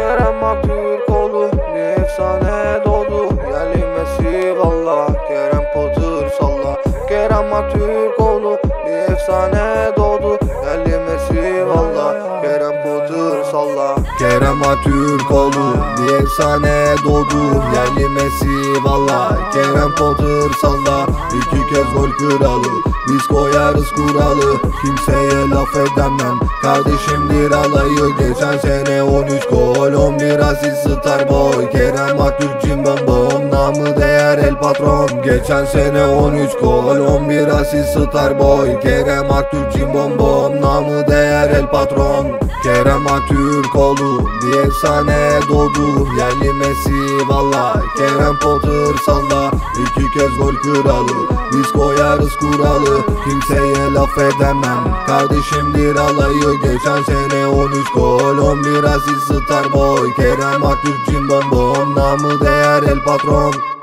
Kerem Aktürkoğlu bir efsane doğdu. Yerli Messi valla, Kerem Potter salla. Kerem Aktürkoğlu bir efsane doğdu. Yerli Messi valla, Kerem Potter salla. Kerem Aktürkoğlu bir efsane doğdu. Yerli Messi valla, Kerem Potter salla. 2 kez gol kralı, biz koyarız kuralı. Kimseye laf edemem, kardeşimdir alayı. Geçen sene 13 gol, 11 asist, Starboy. Kerem Aktürk'cim bombom, namı değer el patron. Geçen sene 13 gol, 11 asist, Starboy. Kerem Aktürk'cim bombom, namı değer el patron. Kerem Aktürkoğlu bir efsane doğdu. Yerli Messi valla, Kerem Potter salla. 2 kez gol kralı, biz koyarız kuralı. Kimseye laf edemem, kardeşimdir alayı. Geçen sene 13 gol, 11 asist, Starboy. Kerem Aktürk'cim bombom, namı değer el patron.